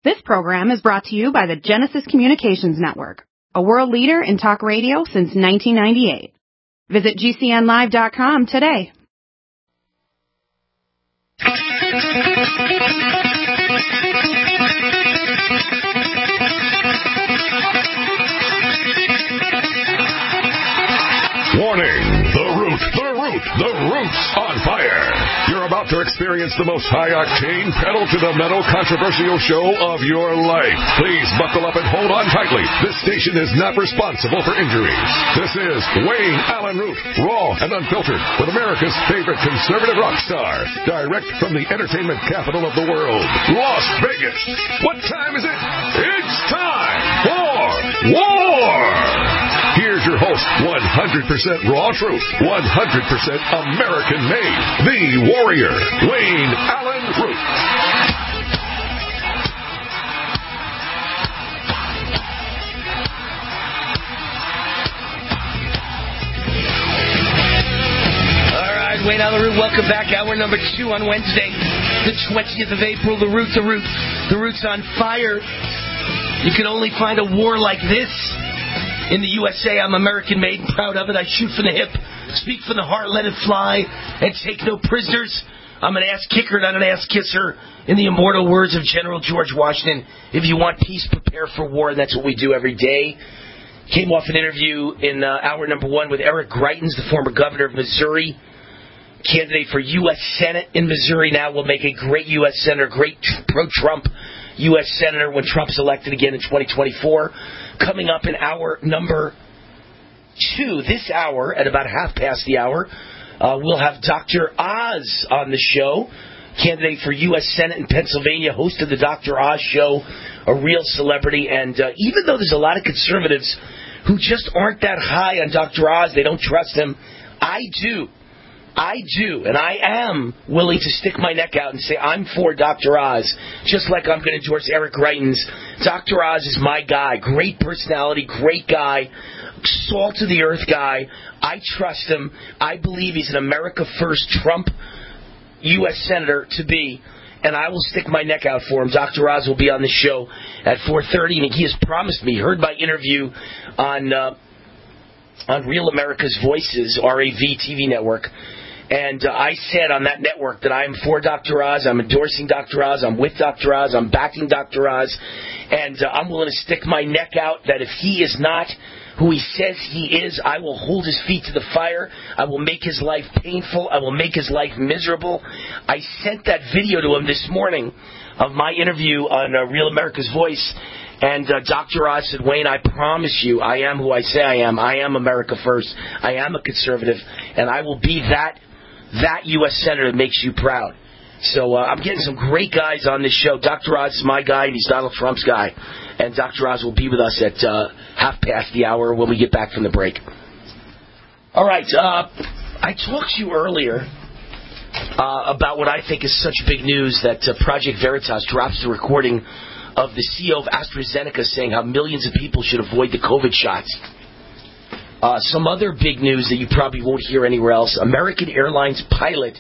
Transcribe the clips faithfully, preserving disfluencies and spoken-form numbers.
This program is brought to you by the Genesis Communications Network, a world leader in talk radio since nineteen ninety-eight. Visit G C N live dot com today. Warning! The Root, the Root, the Root's on fire! You're about to experience the most high-octane, pedal-to-the-metal controversial show of your life. Please buckle up and hold on tightly. This station is not responsible for injuries. This is Wayne Allen Root, raw and unfiltered, with America's favorite conservative rock star, direct from the entertainment capital of the world, Las Vegas. What time is it? It's time for war! Here's your host, one hundred percent raw truth, one hundred percent American-made, the warrior, Wayne Allen Root. All right, Wayne Allen Root, welcome back. Hour number two on Wednesday, the twentieth of April. The Root, the Root, the Root's on fire. You can only find a war like this in the U S A. I'm American-made and proud of it. I shoot from the hip, speak from the heart, let it fly, and take no prisoners. I'm an ass kicker, not an ass kisser. In the immortal words of General George Washington, if you want peace, prepare for war, and that's what we do every day. Came off an interview in uh, hour number one with Eric Greitens, the former governor of Missouri, candidate for U S Senate in Missouri now, will make a great U S senator, great pro-Trump U S senator when Trump's elected again in twenty twenty-four. Coming up in hour number two, this hour, at about half past the hour, uh, we'll have Doctor Oz on the show, candidate for U S Senate in Pennsylvania, host of the Doctor Oz Show, a real celebrity. And uh, even though there's a lot of conservatives who just aren't that high on Doctor Oz, they don't trust him, I do. I do, and I am willing to stick my neck out and say I'm for Doctor Oz, just like I'm going to endorse Eric Greitens. Doctor Oz is my guy. Great personality, great guy, salt-of-the-earth guy. I trust him. I believe he's an America First Trump U S Senator to be, and I will stick my neck out for him. Doctor Oz will be on the show at four thirty, and he has promised me, heard my interview on uh, on Real America's Voices, R A V T V network. And uh, I said on that network that I am for Doctor Oz, I'm endorsing Doctor Oz, I'm with Doctor Oz, I'm backing Doctor Oz, and uh, I'm willing to stick my neck out that if he is not who he says he is, I will hold his feet to the fire, I will make his life painful, I will make his life miserable. I sent that video to him this morning of my interview on uh, Real America's Voice, and uh, Doctor Oz said, Wayne, I promise you, I am who I say I am. I am America First. I am a conservative, and I will be that that U S Senator that makes you proud. So uh, I'm getting some great guys on this show. Doctor Oz is my guy, and he's Donald Trump's guy. And Doctor Oz will be with us at uh, half past the hour when we get back from the break. All right. Uh, I talked to you earlier uh, about what I think is such big news that uh, Project Veritas drops the recording of the C E O of AstraZeneca saying how millions of people should avoid the COVID shots. Uh, some other big news that you probably won't hear anywhere else. American Airlines pilot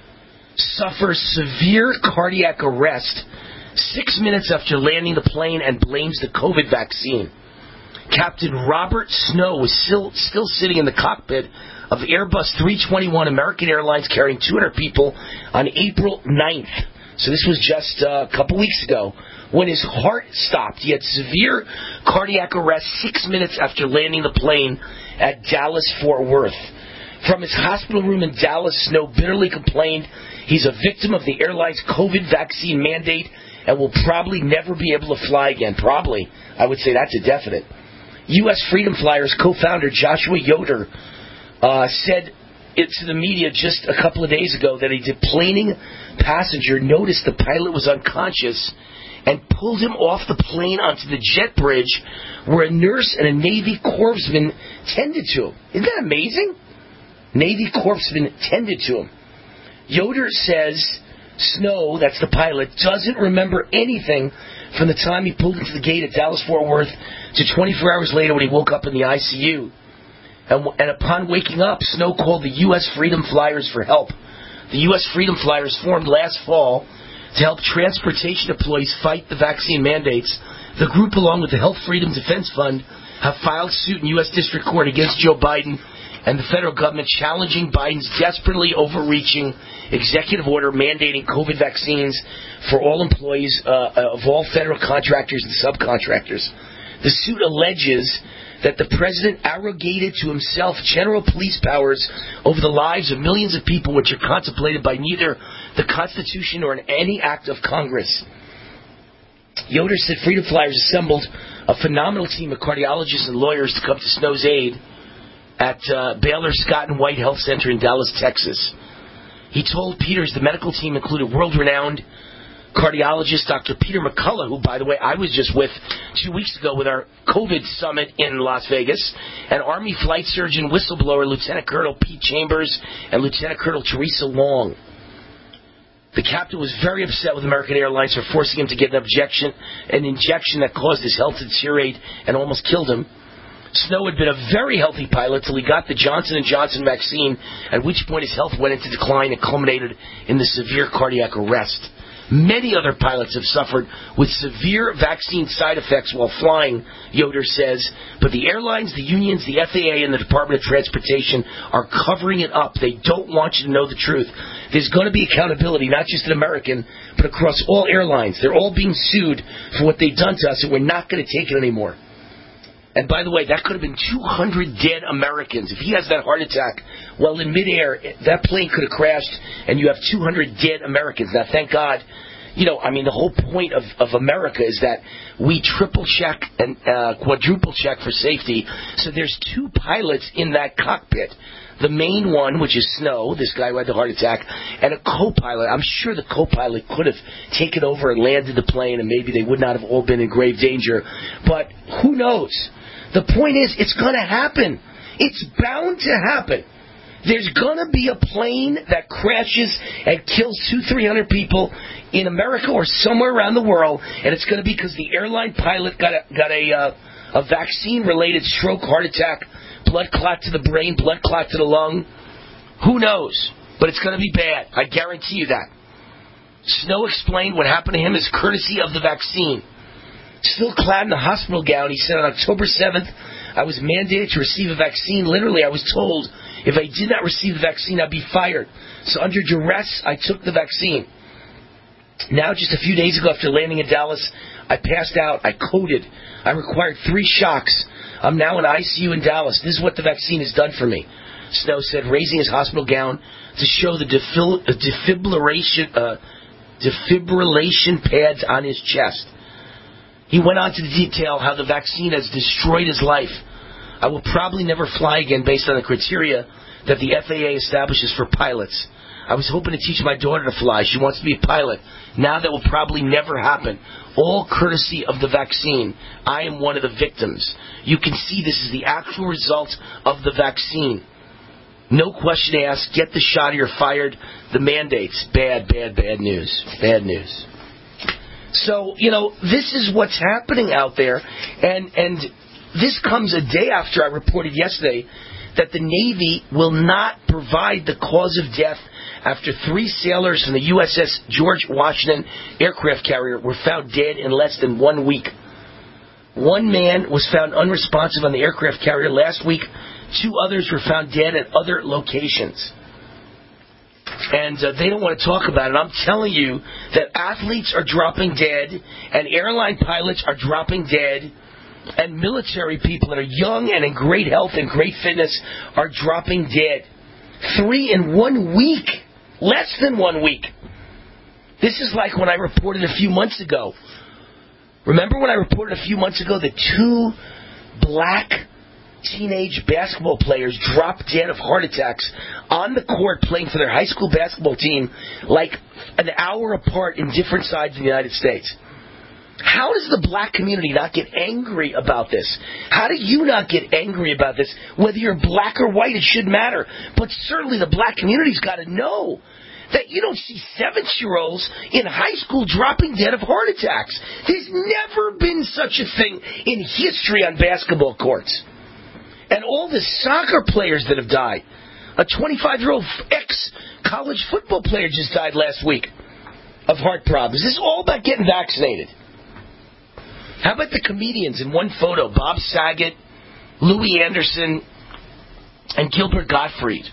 suffers severe cardiac arrest six minutes after landing the plane and blames the COVID vaccine. Captain Robert Snow was still, still sitting in the cockpit of Airbus three twenty-one American Airlines carrying two hundred people on April ninth. So this was just uh, a couple weeks ago when his heart stopped. He had severe cardiac arrest six minutes after landing the plane at Dallas-Fort Worth. From his hospital room in Dallas, Snow bitterly complained he's a victim of the airline's COVID vaccine mandate and will probably never be able to fly again. Probably. I would say that's a definite. U S Freedom Flyers co-founder Joshua Yoder uh, said it to the media just a couple of days ago that a deplaning passenger noticed the pilot was unconscious and pulled him off the plane onto the jet bridge where a nurse and a Navy corpsman tended to him. Isn't that amazing? Navy corpsman tended to him. Yoder says Snow, that's the pilot, doesn't remember anything from the time he pulled into the gate at Dallas-Fort Worth to twenty-four hours later when he woke up in the I C U. And, and upon waking up, Snow called the U S Freedom Flyers for help. The U S Freedom Flyers formed last fall To help transportation employees fight the vaccine mandates, the group, along with the Health Freedom Defense Fund, have filed suit in U S District Court against Joe Biden and the federal government, challenging Biden's desperately overreaching executive order mandating COVID vaccines for all employees uh, of all federal contractors and subcontractors. The suit alleges that the president arrogated to himself general police powers over the lives of millions of people, which are contemplated by neither the Constitution nor in any act of Congress. Yoder said Freedom Flyers assembled a phenomenal team of cardiologists and lawyers to come to Snow's aid at uh, Baylor Scott and White Health Center in Dallas, Texas. He told Peters the medical team included world-renowned cardiologist Doctor Peter McCullough, who, by the way, I was just with two weeks ago with our COVID summit in Las Vegas, and Army flight surgeon whistleblower Lieutenant Colonel Pete Chambers and Lieutenant Colonel Teresa Long. The captain was very upset with American Airlines for forcing him to get an objection, an injection that caused his health to deteriorate and almost killed him. Snow had been a very healthy pilot till he got the Johnson and Johnson vaccine, at which point his health went into decline and culminated in the severe cardiac arrest. Many other pilots have suffered with severe vaccine side effects while flying, Yoder says, but the airlines, the unions, the F A A, and the Department of Transportation are covering it up. They don't want you to know the truth. There's going to be accountability, not just in American, but across all airlines. They're all being sued for what they've done to us, and we're not going to take it anymore. And by the way, that could have been two hundred dead Americans. If he has that heart attack, well, in midair, that plane could have crashed, and you have two hundred dead Americans. Now, thank God, you know, I mean, the whole point of, of America is that we triple check and uh, quadruple check for safety. So there's two pilots in that cockpit. The main one, which is Snow, this guy who had the heart attack, and a co-pilot. I'm sure the co-pilot could have taken over and landed the plane, and maybe they would not have all been in grave danger. But who knows? The point is, it's going to happen. It's bound to happen. There's going to be a plane that crashes and kills two, three hundred people in America or somewhere around the world, and it's going to be because the airline pilot got a, got a, uh, a vaccine-related stroke, heart attack, blood clot to the brain, blood clot to the lung. Who knows? But it's going to be bad. I guarantee you that. Snow explained what happened to him is courtesy of the vaccine. Still clad in a hospital gown, he said on October seventh, I was mandated to receive a vaccine. Literally, I was told if I did not receive the vaccine, I'd be fired. So under duress, I took the vaccine. Now, just a few days ago after landing in Dallas, I passed out. I coded. I required three shocks. I'm now in I C U in Dallas. This is what the vaccine has done for me, Snow said, raising his hospital gown to show the defil- defibrillation, uh, defibrillation pads on his chest. He went on to detail how the vaccine has destroyed his life. I will probably never fly again based on the criteria that the F A A establishes for pilots. I was hoping to teach my daughter to fly. She wants to be a pilot. Now that will probably never happen. All courtesy of the vaccine. I am one of the victims. You can see this is the actual result of the vaccine. No question asked. Get the shot or you're fired. The mandates. Bad, bad, bad news. Bad news. So, you know, this is what's happening out there. And, and this comes a day after I reported yesterday that the Navy will not provide the cause of death after three sailors from the U S S George Washington aircraft carrier were found dead in less than one week. One man was found unresponsive on the aircraft carrier last week. Two others were found dead at other locations. And uh, they don't want to talk about it. I'm telling you that athletes are dropping dead, and airline pilots are dropping dead, and military people that are young and in great health and great fitness are dropping dead. Three in one week. Less than one week. This is like when I reported a few months ago. Remember when I reported a few months ago that two black teenage basketball players dropped dead of heart attacks on the court playing for their high school basketball team like an hour apart in different sides of the United States? How does the black community not get angry about this? How do you not get angry about this? Whether you're black or white, it shouldn't matter. But certainly the black community's got to know that you don't see seven-year-olds in high school dropping dead of heart attacks. There's never been such a thing in history on basketball courts. And all the soccer players that have died. A twenty-five-year-old ex-college football player just died last week of heart problems. This is all about getting vaccinated. How about the comedians in one photo? Bob Saget, Louis Anderson, and Gilbert Gottfried.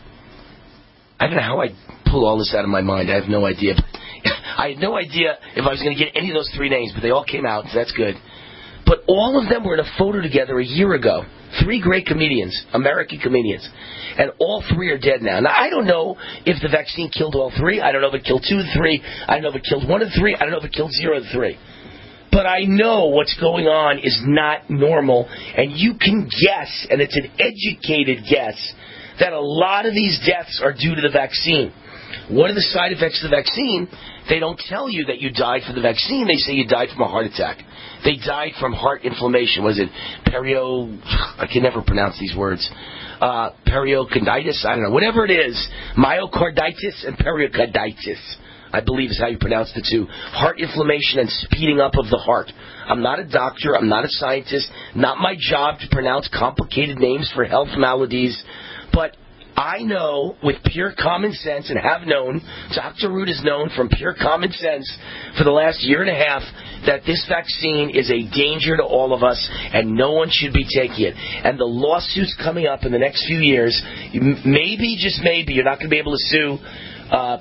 I don't know how I pull all this out of my mind. I have no idea. I had no idea if I was going to get any of those three names, but they all came out, so that's good. But all of them were in a photo together a year ago. Three great comedians, American comedians. And all three are dead now. Now, I don't know if the vaccine killed all three. I don't know if it killed two of the three. I don't know if it killed one of the three. I don't know if it killed zero of the three. But I know what's going on is not normal. And you can guess, and it's an educated guess, that a lot of these deaths are due to the vaccine. What are the side effects of the vaccine? They don't tell you that you died from the vaccine. They say you died from a heart attack. They died from heart inflammation. Was it perio... I can never pronounce these words. Uh, pericarditis? I don't know. Whatever it is. Myocarditis and pericarditis, I believe is how you pronounce the two. Heart inflammation and speeding up of the heart. I'm not a doctor. I'm not a scientist. Not my job to pronounce complicated names for health maladies. But I know with pure common sense, and have known, Doctor Root has known from pure common sense for the last year and a half, that this vaccine is a danger to all of us and no one should be taking it. And the lawsuits coming up in the next few years, maybe, just maybe, you're not going to be able to sue uh,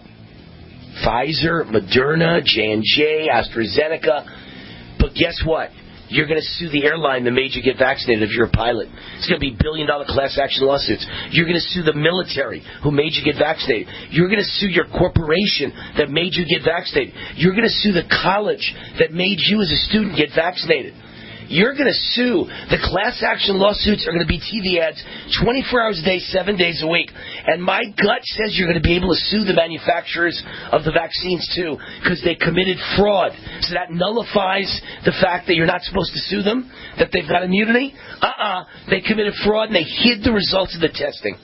Pfizer, Moderna, J and J, AstraZeneca. But guess what? You're going to sue the airline that made you get vaccinated if you're a pilot. It's going to be billion-dollar class action lawsuits. You're going to sue the military who made you get vaccinated. You're going to sue your corporation that made you get vaccinated. You're going to sue the college that made you as a student get vaccinated. You're going to sue. The class action lawsuits are going to be T V ads twenty-four hours a day, seven days a week. And my gut says you're going to be able to sue the manufacturers of the vaccines, too, because they committed fraud. So that nullifies the fact that you're not supposed to sue them, that they've got immunity. Uh-uh. They committed fraud, and they hid the results of the testing.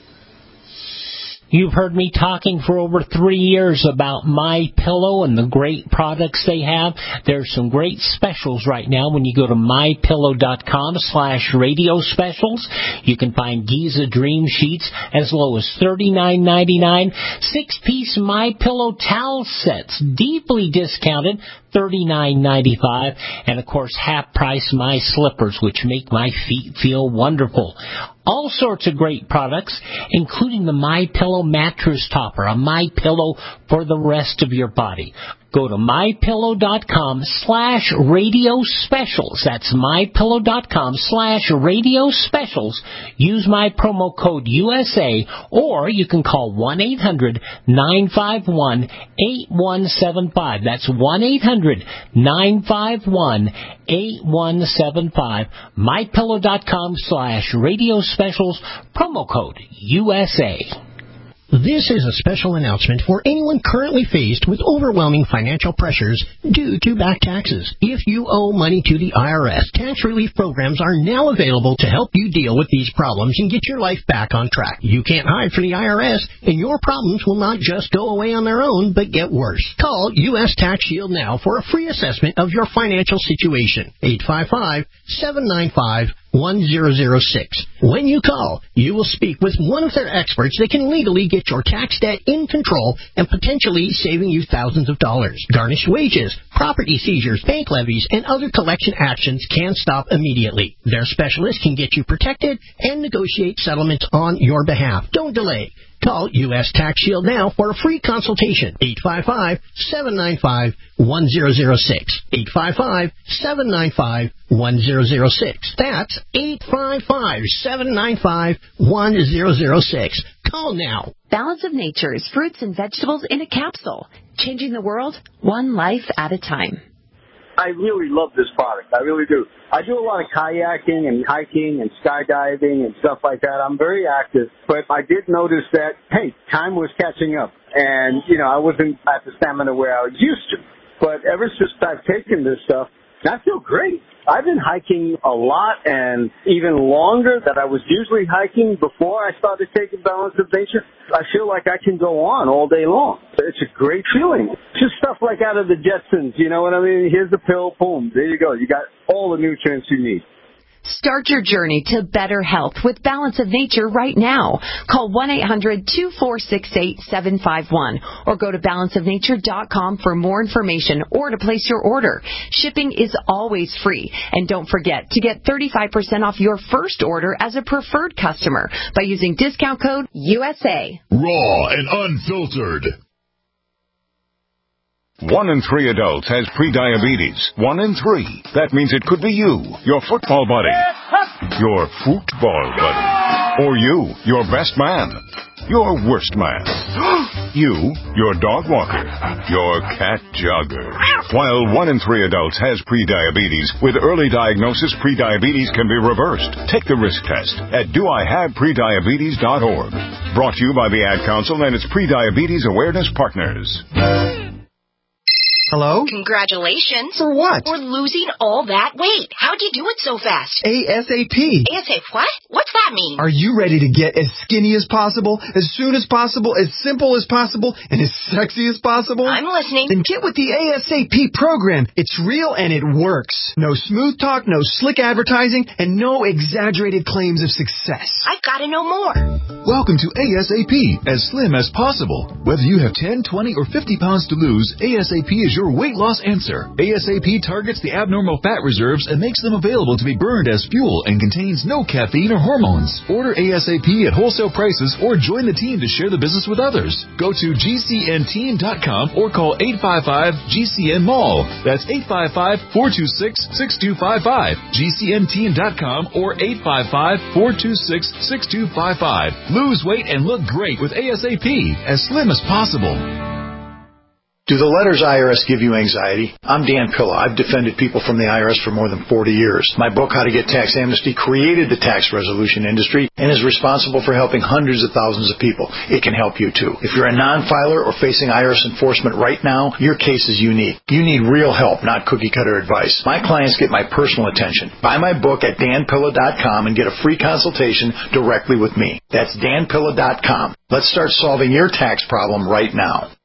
You've heard me talking for over three years about MyPillow and the great products they have. There's some great specials right now when you go to mypillow.com slash radio specials. You can find Giza Dream Sheets as low as thirty-nine ninety-nine. Six-piece MyPillow towel sets, deeply discounted, thirty-nine ninety-five. And, of course, half-price My Slippers, which make my feet feel wonderful. All sorts of great products, including the MyPillow mattress topper, a MyPillow for the rest of your body. Go to mypillow.com slash radio specials. That's mypillow.com slash radio specials. Use my promo code U S A, or you can call one eight hundred nine five one eight one seven five. That's one eight hundred nine five one eight one seven five. mypillow.com slash radio specials. Promo code U S A. This is a special announcement for anyone currently faced with overwhelming financial pressures due to back taxes. If you owe money to the I R S, tax relief programs are now available to help you deal with these problems and get your life back on track. You can't hide from the I R S, and your problems will not just go away on their own, but get worse. Call U S Tax Shield now for a free assessment of your financial situation. eight five five, seven nine five, one zero zero six. When you call, you will speak with one of their experts that can legally get your tax debt in control and potentially saving you thousands of dollars. Garnished wages, property seizures, bank levies, and other collection actions can stop immediately. Their specialists can get you protected and negotiate settlements on your behalf. Don't delay. Call U S Tax Shield now for a free consultation. eight five five, seven nine five, one zero zero six. eight five five, seven nine five, one zero zero six. That's eight five five, seven nine five, one zero zero six. Call now. Balance of Nature's fruits and vegetables in a capsule. Changing the world, one life at a time. I really love this product. I really do. I do a lot of kayaking and hiking and skydiving and stuff like that. I'm very active, but I did notice that, hey, time was catching up. And, you know, I wasn't at the stamina where I was used to. But ever since I've taken this stuff, I feel great. I've been hiking a lot and even longer than I was usually hiking before I started taking Balance of Nature. I feel like I can go on all day long. It's a great feeling. Just stuff like out of the Jetsons, you know what I mean? Here's the pill, boom, there you go. You got all the nutrients you need. Start your journey to better health with Balance of Nature right now. Call one eight hundred two four six eight seven five one or go to balance of nature dot com for more information or to place your order. Shipping is always free. And don't forget to get thirty-five percent off your first order as a preferred customer by using discount code U S A. Raw and unfiltered. One in three adults has prediabetes. One in three. That means it could be you, your football buddy, your football buddy, or you, your best man, your worst man, you, your dog walker, your cat jogger. While one in three adults has prediabetes, with early diagnosis, prediabetes can be reversed. Take the risk test at do I have prediabetes dot org. Brought to you by the Ad Council and its Prediabetes Awareness Partners. Hello? Congratulations. For what? For losing all that weight. How'd you do it so fast? ASAP. ASAP what? What's that mean? Are you ready to get as skinny as possible, as soon as possible, as simple as possible, and as sexy as possible? I'm listening. Then get with the ASAP program. It's real and it works. No smooth talk, no slick advertising, and no exaggerated claims of success. I've got to know more. Welcome to ASAP, as slim as possible. Whether you have ten, twenty, or fifty pounds to lose, ASAP is your weight loss answer. ASAP targets the abnormal fat reserves and makes them available to be burned as fuel and contains no caffeine or hormones. Order ASAP at wholesale prices or join the team to share the business with others. Go to G C N team dot com or call eight five five G C N mall. That's eight five five, four two six, six two five five. G C N team dot com or eight five five, four two six, six two five five. Lose weight and look great with ASAP, as slim as possible. Do the letters I R S give you anxiety? I'm Dan Pilla. I've defended people from the I R S for more than forty years. My book, How to Get Tax Amnesty, created the tax resolution industry and is responsible for helping hundreds of thousands of people. It can help you too. If you're a non-filer or facing I R S enforcement right now, your case is unique. You need real help, not cookie-cutter advice. My clients get my personal attention. Buy my book at dan pilla dot com and get a free consultation directly with me. That's dan pilla dot com. Let's start solving your tax problem right now.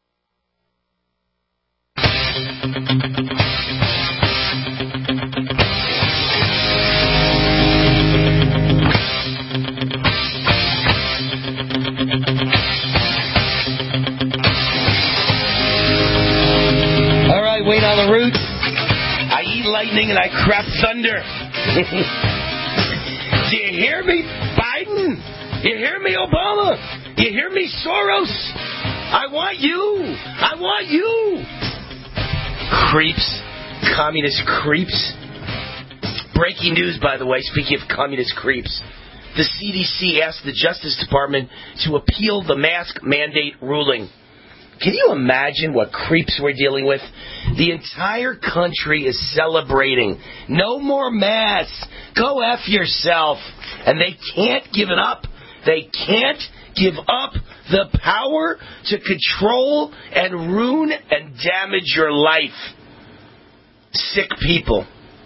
All right, Wayne on the route. I eat lightning and I crap thunder. Do you hear me, Biden? You hear me, Obama? You hear me, Soros? I want you. I want you. Creeps. Communist creeps. Breaking news, by the way, speaking of communist creeps. The C D C asked the Justice Department to appeal the mask mandate ruling. Can you imagine what creeps we're dealing with? The entire country is celebrating. No more masks. Go F yourself. And they can't give it up. They can't give up the power to control and ruin and damage your life. Sick people.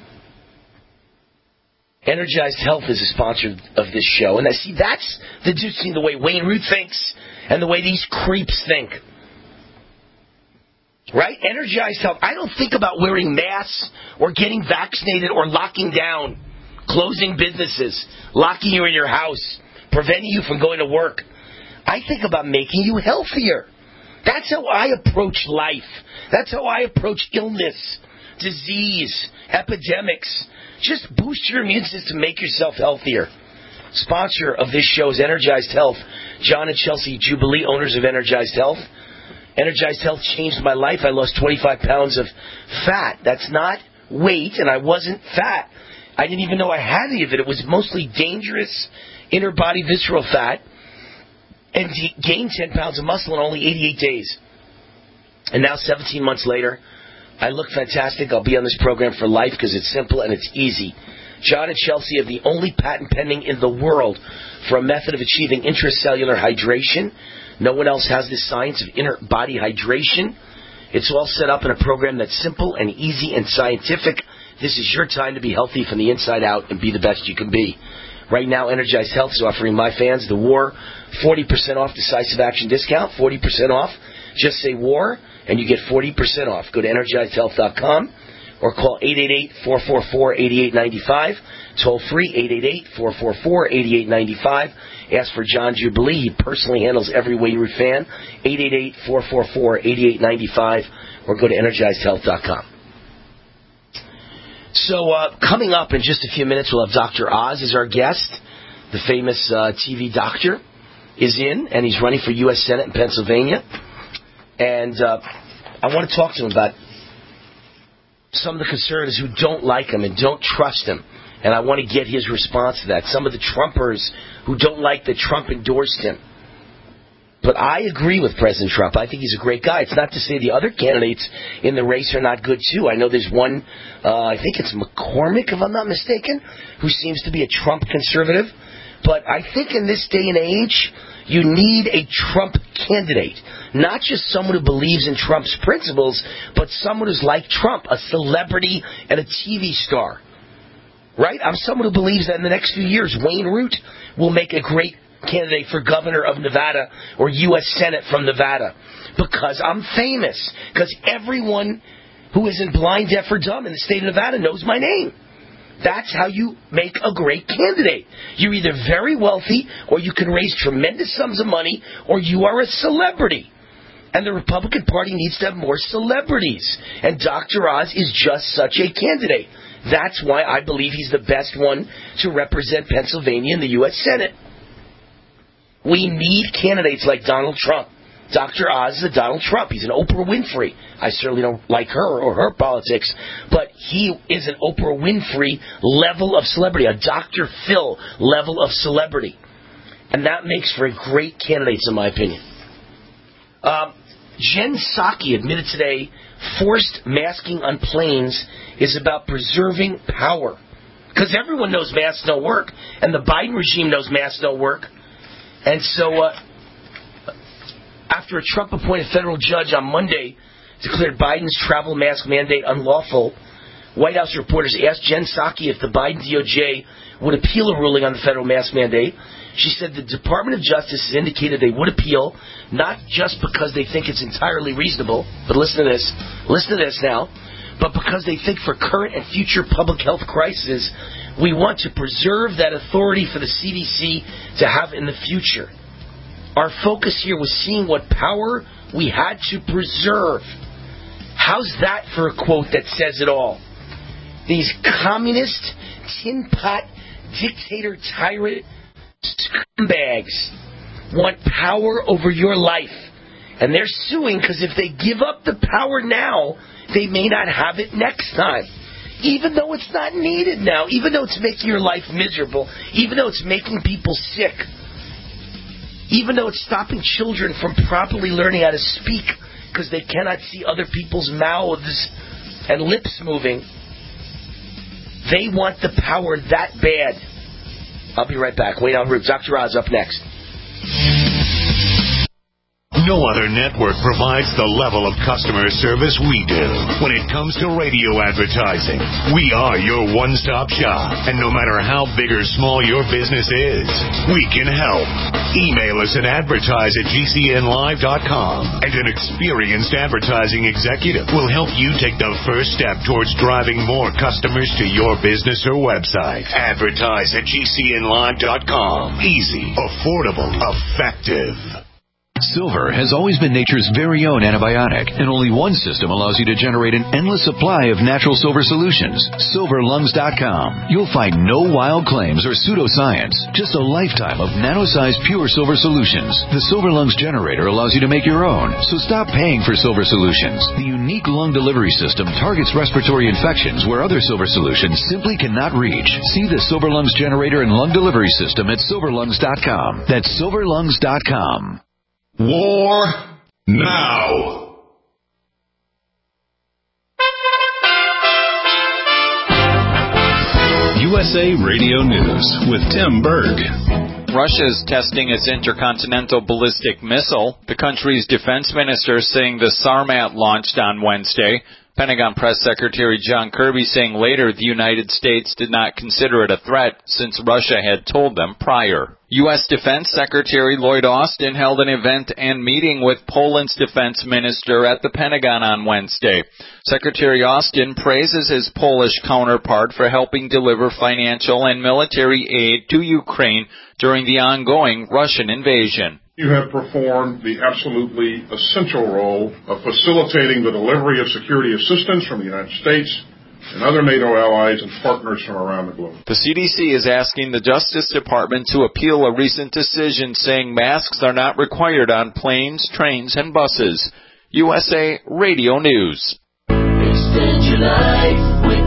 Energized Health is a sponsor of this show. And I see that's the difference between the way Wayne Root thinks and the way these creeps think. Right? Energized Health. I don't think about wearing masks or getting vaccinated or locking down, closing businesses, locking you in your house, preventing you from going to work. I think about making you healthier. That's how I approach life. That's how I approach illness, disease, epidemics. Just boost your immune system, make yourself healthier. Sponsor of this show is Energized Health. John and Chelsea Jubilee, owners of Energized Health. Energized Health changed my life. I lost twenty-five pounds of fat. That's not weight, and I wasn't fat. I didn't even know I had any of it. It was mostly dangerous inner body visceral fat, and gained ten pounds of muscle in only eighty-eight days. And now, seventeen months later, I look fantastic. I'll be on this program for life because it's simple and it's easy. John and Chelsea have the only patent pending in the world for a method of achieving intracellular hydration. No one else has this science of inner body hydration. It's all set up in a program that's simple and easy and scientific. This is your time to be healthy from the inside out and be the best you can be. Right now, Energized Health is offering my fans the WAR forty percent off decisive action discount, forty percent off. Just say WAR, and you get forty percent off. Go to energized health dot com or call eight eight eight, four four four, eight eight nine five. Toll free, eight eight eight, four four four, eight eight nine five. Ask for John Jubilee. He personally handles every Waynroot fan. eight eight eight, four four four, eight eight nine five, or go to energized health dot com. So uh, coming up in just a few minutes, we'll have Doctor Oz as our guest. The famous uh, T V doctor is in, and he's running for U S Senate in Pennsylvania. And uh, I want to talk to him about some of the conservatives who don't like him and don't trust him. And I want to get his response to that. Some of the Trumpers who don't like that Trump endorsed him. But I agree with President Trump. I think he's a great guy. It's not to say the other candidates in the race are not good, too. I know there's one, uh, I think it's McCormick, if I'm not mistaken, who seems to be a Trump conservative. But I think in this day and age, you need a Trump candidate. Not just someone who believes in Trump's principles, but someone who's like Trump, a celebrity and a T V star. Right? I'm someone who believes that in the next few years, Waynroot will make a great candidate for governor of Nevada or U S Senate from Nevada. Because I'm famous. Because everyone who isn't blind, deaf, or dumb in the state of Nevada knows my name. That's how you make a great candidate. You're either very wealthy, or you can raise tremendous sums of money, or you are a celebrity. And the Republican Party needs to have more celebrities. And Doctor Oz is just such a candidate. That's why I believe he's the best one to represent Pennsylvania in the U S Senate. We need candidates like Donald Trump. Doctor Oz is a Donald Trump. He's an Oprah Winfrey. I certainly don't like her or her politics, but he is an Oprah Winfrey level of celebrity, a Doctor Phil level of celebrity. And that makes for great candidates, in my opinion. Um, Jen Psaki admitted today forced masking on planes is about preserving power. Because everyone knows masks don't work, and the Biden regime knows masks don't work. And so, uh, after a Trump-appointed federal judge on Monday declared Biden's travel mask mandate unlawful, White House reporters asked Jen Psaki if the Biden D O J would appeal a ruling on the federal mask mandate. She said the Department of Justice has indicated they would appeal, not just because they think it's entirely reasonable, but listen to this, listen to this now, but because they think for current and future public health crises, we want to preserve that authority for the C D C to have in the future. Our focus here was seeing what power we had to preserve. How's that for a quote that says it all? These communist, tin pot, dictator, tyrant scumbags want power over your life. And they're suing because if they give up the power now, they may not have it next time. Even though it's not needed now, even though it's making your life miserable, even though it's making people sick, even though it's stopping children from properly learning how to speak because they cannot see other people's mouths and lips moving, they want the power that bad. I'll be right back. Wait on Root. Doctor Oz up next. No other network provides the level of customer service we do. When it comes to radio advertising, we are your one-stop shop. And no matter how big or small your business is, we can help. Email us at advertise at G C N live dot com, and an experienced advertising executive will help you take the first step towards driving more customers to your business or website. Advertise at G C N live dot com. Easy, affordable, effective. Silver has always been nature's very own antibiotic, and only one system allows you to generate an endless supply of natural silver solutions. silver lungs dot com. You'll find no wild claims or pseudoscience, just a lifetime of nano-sized pure silver solutions. The Silver Lungs generator allows you to make your own, so stop paying for silver solutions. The unique lung delivery system targets respiratory infections where other silver solutions simply cannot reach. See the Silver Lungs generator and lung delivery system at silver lungs dot com. That's silver lungs dot com. War now. U S A Radio News with Tim Berg. Russia is testing its intercontinental ballistic missile. The country's defense minister saying the Sarmat launched on Wednesday Pentagon Press Secretary John Kirby saying later the United States did not consider it a threat since Russia had told them prior. U S Defense Secretary Lloyd Austin held an event and meeting with Poland's defense minister at the Pentagon on Wednesday. Secretary Austin praises his Polish counterpart for helping deliver financial and military aid to Ukraine during the ongoing Russian invasion. You have performed the absolutely essential role of facilitating the delivery of security assistance from the United States and other NATO allies and partners from around the globe. The C D C is asking the Justice Department to appeal a recent decision saying masks are not required on planes, trains, and buses. U S A Radio News. Extend your life with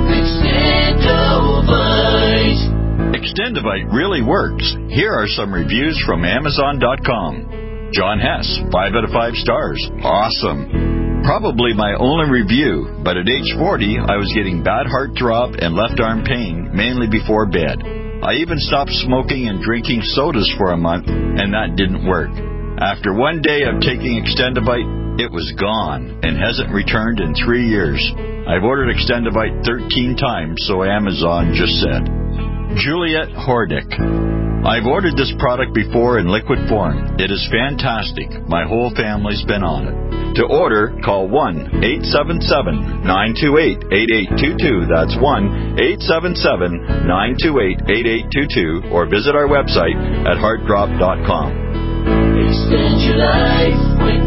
Extendovite. Extendovite really works. Here are some reviews from Amazon dot com. John Hess, five out of five stars. Awesome. Probably my only review, but at age forty, I was getting bad heartthrob and left arm pain, mainly before bed. I even stopped smoking and drinking sodas for a month, and that didn't work. After one day of taking Extendovite, it was gone and hasn't returned in three years. I've ordered Extendovite thirteen times, so Amazon just said. Juliet Hordick. I've ordered this product before in liquid form. It is fantastic. My whole family's been on it. To order, call one eight seven seven, nine two eight, eight eight two two. That's one eight seven seven, nine two eight, eight eight two two. Or visit our website at heartdrop dot com. Extend your life with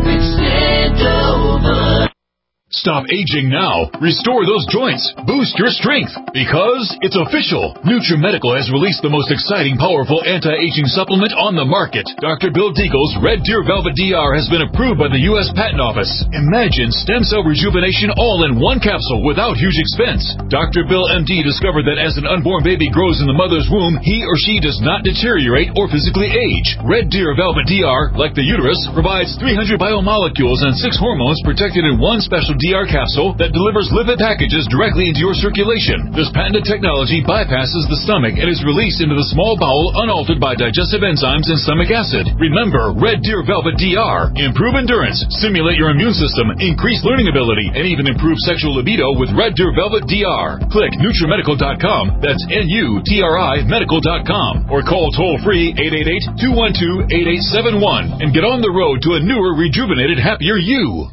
Extendovite. Stop aging now. Restore those joints. Boost your strength. Because it's official. NutriMedical has released the most exciting, powerful anti-aging supplement on the market. Doctor Bill Deagle's Red Deer Velvet D R has been approved by the U S Patent Office. Imagine stem cell rejuvenation all in one capsule without huge expense. Doctor Bill M D discovered that as an unborn baby grows in the mother's womb, he or she does not deteriorate or physically age. Red Deer Velvet D R, like the uterus, provides three hundred biomolecules and six hormones protected in one special D R capsule that delivers lipid packages directly into your circulation. This patented technology bypasses the stomach and is released into the small bowel unaltered by digestive enzymes and stomach acid. Remember, Red Deer Velvet D R. Improve endurance, stimulate your immune system, increase learning ability, and even improve sexual libido with Red Deer Velvet D R. Click NutriMedical dot com, that's N U T R I medical dot com, or call toll-free eight eight eight, two one two, eight eight seven one and get on the road to a newer, rejuvenated, happier you.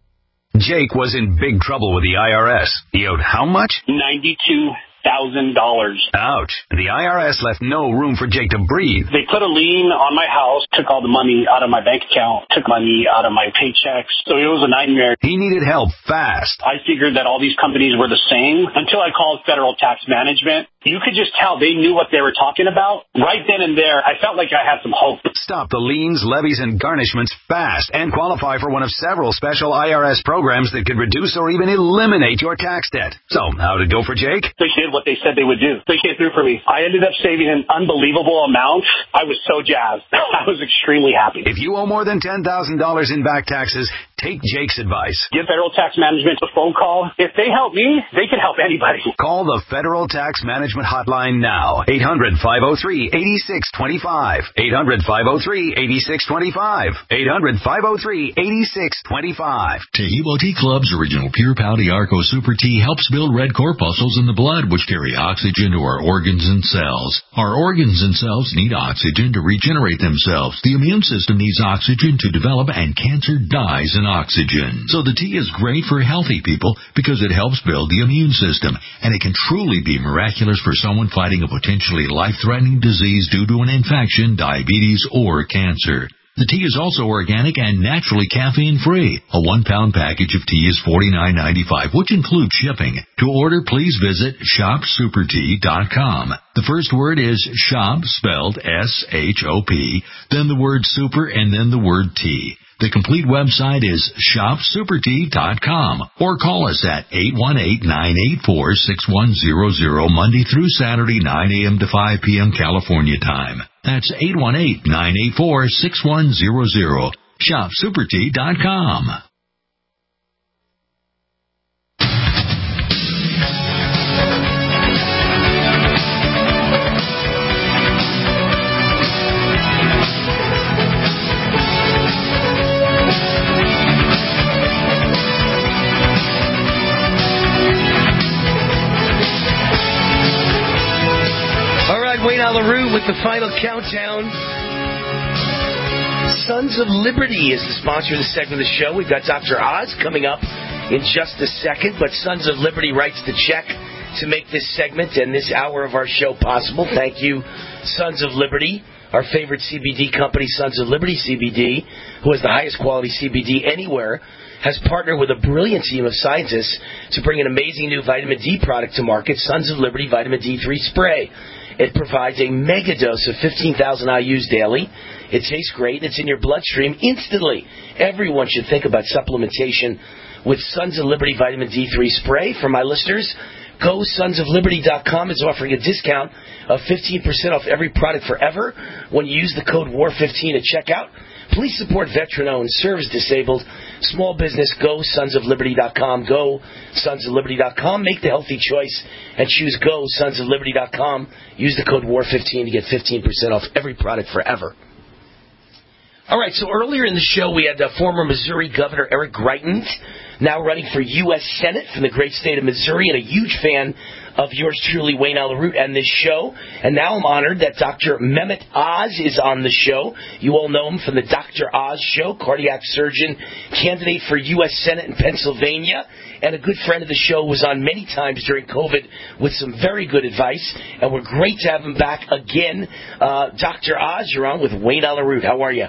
Jake was in big trouble with the I R S. He owed how much? ninety-two thousand dollars. Ouch. The I R S left no room for Jake to breathe. They put a lien on my house, took all the money out of my bank account, took money out of my paychecks. So it was a nightmare. He needed help fast. I figured that all these companies were the same until I called Federal Tax Management. You could just tell they knew what they were talking about. Right then and there, I felt like I had some hope. Stop the liens, levies, and garnishments fast and qualify for one of several special I R S programs that could reduce or even eliminate your tax debt. So, how'd it go for Jake? They did what they said they would do. They came through for me. I ended up saving an unbelievable amount. I was so jazzed. I was extremely happy. If you owe more than ten thousand dollars in back taxes, take Jake's advice. Give Federal Tax Management a phone call. If they help me, they can help anybody. Call the Federal Tax Management Hotline now. eight hundred, five oh three, eight six two five. eight hundred, five oh three, eight six two five. eight hundred, five oh three, eight six two five. Tahibo Tea Club's original Pure Pouty Arco Super Tea helps build red corpuscles in the blood, which carry oxygen to our organs and cells. Our organs and cells need oxygen to regenerate themselves. The immune system needs oxygen to develop, and cancer dies in oxygen. So the tea is great for healthy people because it helps build the immune system, and it can truly be miraculous for someone fighting a potentially life-threatening disease due to an infection, diabetes, or cancer. The tea is also organic and naturally caffeine-free. A one-pound package of tea is forty-nine ninety-five, which includes shipping. To order, please visit shop super tea dot com. The first word is shop, spelled S H O P, then the word super, and then the word tea. The complete website is shop super tea dot com, or call us at eight one eight, nine eight four, six one zero zero Monday through Saturday, nine a.m. to five p.m. California time. That's eight one eight, nine eight four, six one zero zero. shop super tea dot com. Al LaRue with the final countdown. Sons of Liberty is the sponsor of this segment of the show. We've got Doctor Oz coming up in just a second, but Sons of Liberty writes the check to make this segment and this hour of our show possible. Thank you, Sons of Liberty. Our favorite C B D company, Sons of Liberty C B D, who has the highest quality C B D anywhere, has partnered with a brilliant team of scientists to bring an amazing new vitamin D product to market, Sons of Liberty Vitamin D three Spray. It provides a mega dose of fifteen thousand I U's daily. It tastes great. It's in your bloodstream instantly. Everyone should think about supplementation with Sons of Liberty Vitamin D three Spray. For my listeners, Go Sons of Liberty dot com is offering a discount of fifteen percent off every product forever when you use the code war fifteen at checkout. Please support veteran-owned, service-disabled, small business. Go Sons of Liberty dot com. Go Sons of Liberty dot com. Make the healthy choice and choose Go Sons of Liberty dot com. Use the code war fifteen to get fifteen percent off every product forever. All right, so earlier in the show, we had uh, former Missouri Governor Eric Greitens, now running for U S Senate from the great state of Missouri, and a huge fan of yours truly, Wayne Al LaRue, and this show. And now I'm honored that Doctor Mehmet Oz is on the show. You all know him from the Doctor Oz Show, cardiac surgeon, candidate for U S Senate in Pennsylvania, and a good friend of the show, was on many times during COVID with some very good advice. And we're great to have him back again. Uh, Doctor Oz, you're on with Wayne Al LaRue. How are you?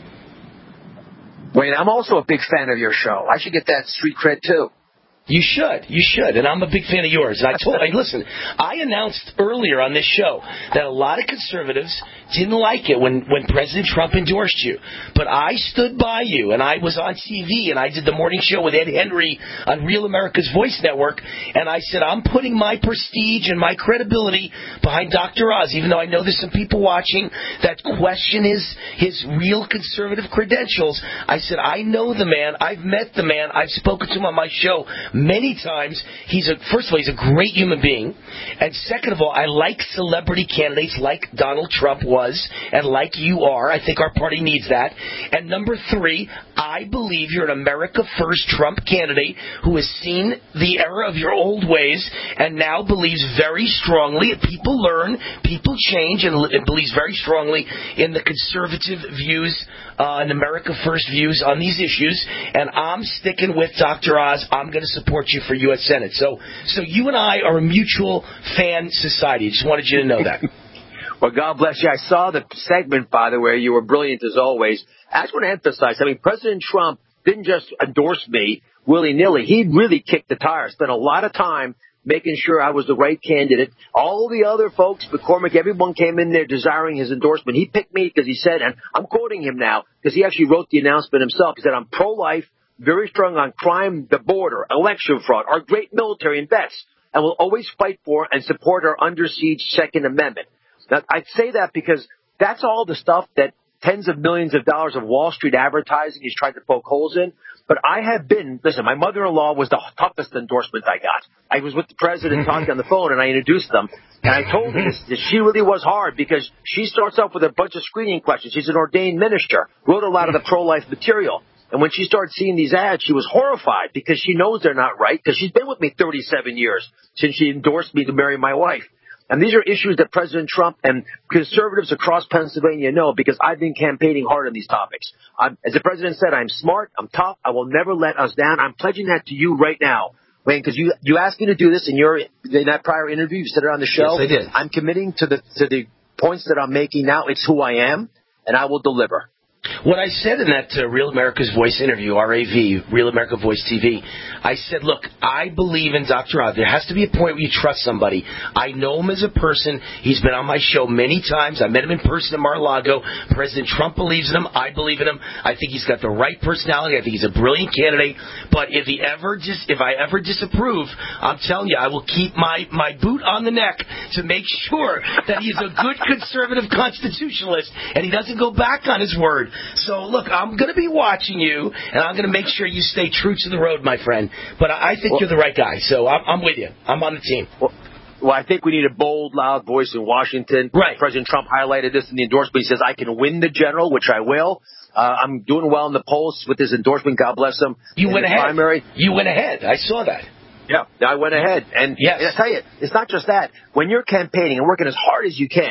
Wayne, I'm also a big fan of your show. I should get that street cred, too. You should. You should. And I'm a big fan of yours. And I told, I, listen, I announced earlier on this show that a lot of conservatives didn't like it when, when President Trump endorsed you. But I stood by you, and I was on T V, and I did the morning show with Ed Henry on Real America's Voice Network, and I said, I'm putting my prestige and my credibility behind Doctor Oz, even though I know there's some people watching that question his, his real conservative credentials. I said, I know the man. I've met the man. I've spoken to him on my show many times. He's a, first of all, he's a great human being. And second of all, I like celebrity candidates like Donald Trump was and like you are. I think our party needs that. And number three, I believe you're an America First Trump candidate who has seen the error of your old ways and now believes very strongly, people learn, people change, and, and believes very strongly in the conservative views uh, and America First views on these issues. And I'm sticking with Doctor Oz. I'm going to support you for U S Senate. So, so you and I are a mutual fan society. Just wanted you to know that. Well, God bless you. I saw the segment, by the way. You were brilliant as always. I just want to emphasize, I mean, President Trump didn't just endorse me willy-nilly. He really kicked the tires, spent a lot of time making sure I was the right candidate. All the other folks, McCormick, everyone came in there desiring his endorsement. He picked me because he said, and I'm quoting him now, because he actually wrote the announcement himself. He said, I'm pro-life, very strong on crime, the border, election fraud, our great military and vets, and will always fight for and support our under siege Second Amendment. Now, I say that because that's all the stuff that tens of millions of dollars of Wall Street advertising he's tried to poke holes in. But I have been, listen, my mother-in-law was the toughest endorsement I got. I was with the president talking on the phone, and I introduced them. And I told her this, that she really was hard because she starts off with a bunch of screening questions. She's an ordained minister, wrote a lot of the pro-life material. And when she started seeing these ads, she was horrified because she knows they're not right, because she's been with me thirty-seven years since she endorsed me to marry my wife. And these are issues that President Trump and conservatives across Pennsylvania know, because I've been campaigning hard on these topics. I'm, as the president said, I'm smart, I'm tough, I will never let us down. I'm pledging that to you right now, Wayne, because you, you asked me to do this in your in that prior interview. You said it on the show. Yes, I did. I'm committing to the to the points that I'm making now. It's who I am, and I will deliver. What I said in that uh, Real America's Voice interview, R A V, Real America Voice T V, I said, look, I believe in Doctor Oz. There has to be a point where you trust somebody. I know him as a person. He's been on my show many times. I met him in person at Mar-a-Lago. President Trump believes in him. I believe in him. I think he's got the right personality. I think he's a brilliant candidate. But if he ever dis- if I ever disapprove, I'm telling you, I will keep my, my boot on the neck to make sure that he's a good conservative constitutionalist and he doesn't go back on his word. So, look, I'm going to be watching you, and I'm going to make sure you stay true to the road, my friend. But I think well, you're the right guy, so I'm, I'm with you. I'm on the team. Well, well, I think we need a bold, loud voice in Washington. Right. President Trump highlighted this in the endorsement. He says, I can win the general, which I will. Uh, I'm doing well in the polls with his endorsement. God bless him. You in went ahead. Primary. You went ahead. I saw that. Yeah, I went ahead. And yes. I tell you, it's not just that. When you're campaigning and working as hard as you can,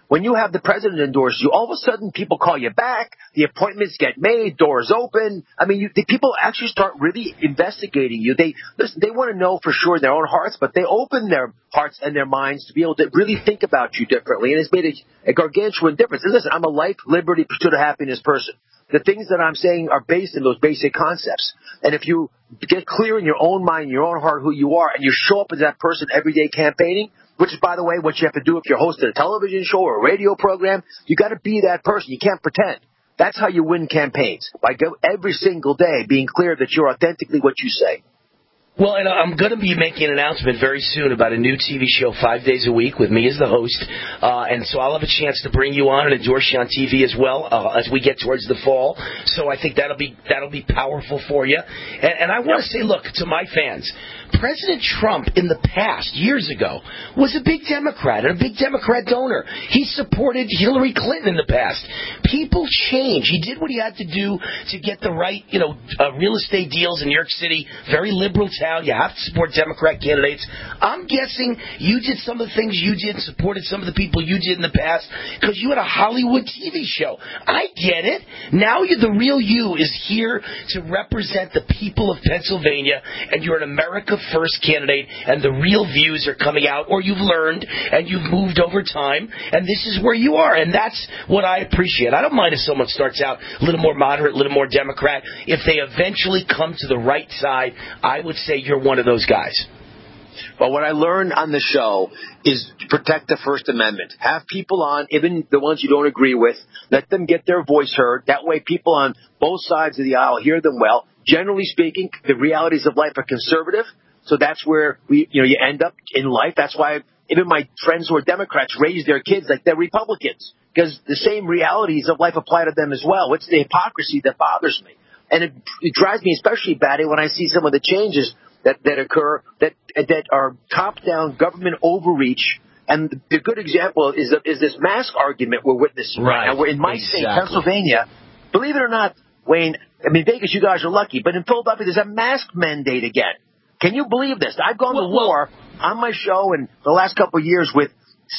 when you have the president endorse you, all of a sudden people call you back, the appointments get made, doors open. I mean, you, the people actually start really investigating you. They listen, they want to know for sure in their own hearts, but they open their hearts and their minds to be able to really think about you differently, and it's made a, a gargantuan difference. And listen, I'm a life, liberty, pursuit of happiness person. The things that I'm saying are based in those basic concepts. And if you get clear in your own mind, in your own heart who you are, and you show up as that person every day campaigning, which is, by the way, what you have to do if you're hosting a television show or a radio program. You got to be that person. You can't pretend. That's how you win campaigns, by go every single day being clear that you're authentically what you say. Well, and I'm going to be making an announcement very soon about a new T V show five days a week with me as the host. Uh, and so I'll have a chance to bring you on and endorse you on T V as well uh, as we get towards the fall. So I think that'll be that'll be powerful for you. And, and I want to say, look, to my fans, President Trump in the past, years ago, was a big Democrat and a big Democrat donor. He supported Hillary Clinton in the past. People change. He did what he had to do to get the right, you know, uh, real estate deals in New York City, very liberal town. You have to support Democrat candidates. I'm guessing you did some of the things you did and supported some of the people you did in the past because you had a Hollywood T V show. I get it. Now you, the real you is here to represent the people of Pennsylvania, and you're an America First candidate, and the real views are coming out, or you've learned and you've moved over time, and this is where you are, and that's what I appreciate. I don't mind if someone starts out a little more moderate, a little more Democrat. If they eventually come to the right side, I would say you're one of those guys. But what I learned on the show is to protect the First Amendment. Have people on, even the ones you don't agree with, let them get their voice heard. That way people on both sides of the aisle hear them well. Generally speaking, the realities of life are conservative, so that's where we, you know, you end up in life. That's why even my friends who are Democrats raise their kids like they're Republicans, because the same realities of life apply to them as well. It's the hypocrisy that bothers me. And it, it drives me especially batty when I see some of the changes that, that occur that that are top-down government overreach. And the good example is is this mask argument we're witnessing right, right now. We're in my exactly. state, Pennsylvania. Believe it or not, Wayne, I mean, Vegas, you guys are lucky, but in Philadelphia, there's a mask mandate again. Can you believe this? I've gone well, to war well, on my show in the last couple of years with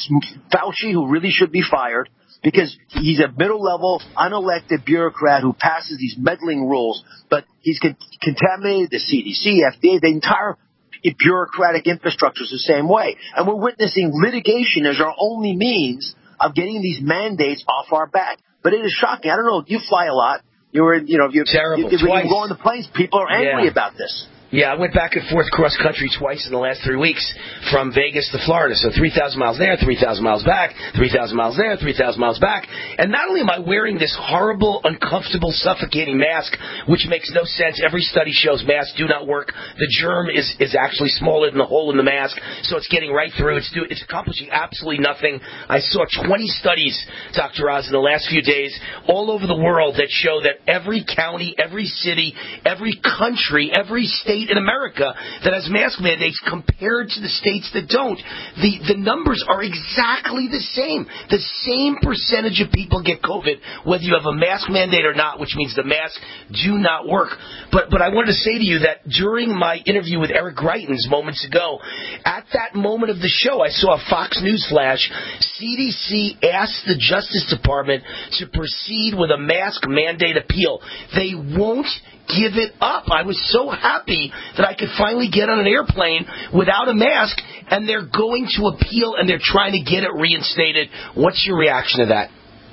Fauci, who really should be fired, because he's a middle-level, unelected bureaucrat who passes these meddling rules, but he's con- contaminated the C D C, F D A, the entire bureaucratic infrastructure is the same way. And we're witnessing litigation as our only means of getting these mandates off our back. But it is shocking. I don't know, you fly a lot. You were, you know, you, Terrible. you, you, you go on the planes, people are angry yeah. about this. Yeah, I went back and forth cross country twice in the last three weeks from Vegas to Florida. So three thousand miles there, three thousand miles back, three thousand miles there, three thousand miles back. And not only am I wearing this horrible, uncomfortable, suffocating mask, which makes no sense. Every study shows masks do not work. The germ is, is actually smaller than the hole in the mask, so it's getting right through. It's, do, it's accomplishing absolutely nothing. I saw twenty studies, Doctor Oz, in the last few days all over the world that show that every county, every city, every country, every state in America that has mask mandates compared to the states that don't, the, the numbers are exactly the same. The same percentage of people get COVID, whether you have a mask mandate or not, which means the masks do not work. But but I wanted to say to you that during my interview with Eric Greitens moments ago, at that moment of the show, I saw a Fox News flash. C D C asked the Justice Department to proceed with a mask mandate appeal. They won't give it up. I was so happy that I could finally get on an airplane without a mask, and they're going to appeal, and they're trying to get it reinstated. What's your reaction to that?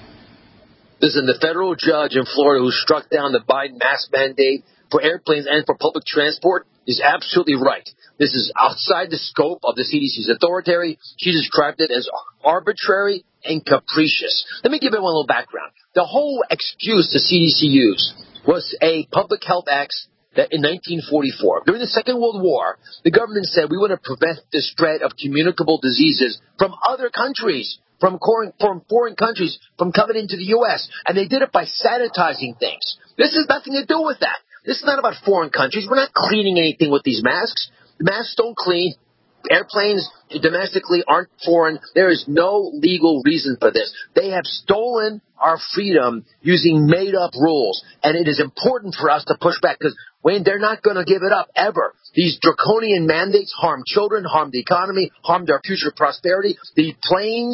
Listen, the federal judge in Florida who struck down the Biden mask mandate for airplanes and for public transport is absolutely right. This is outside the scope of the C D C's authority. She described it as arbitrary and capricious. Let me give everyone a little background. The whole excuse the C D C used was a public health act that in nineteen forty-four. During the Second World War, the government said we want to prevent the spread of communicable diseases from other countries, from foreign, from foreign countries, from coming into the U S And they did it by sanitizing things. This has nothing to do with that. This is not about foreign countries. We're not cleaning anything with these masks. The masks don't clean. Airplanes domestically aren't foreign. There is no legal reason for this. They have stolen our freedom using made-up rules, and it is important for us to push back because, Wayne, they're not going to give it up ever. These draconian mandates harm children, harm the economy, harm their future prosperity. The planes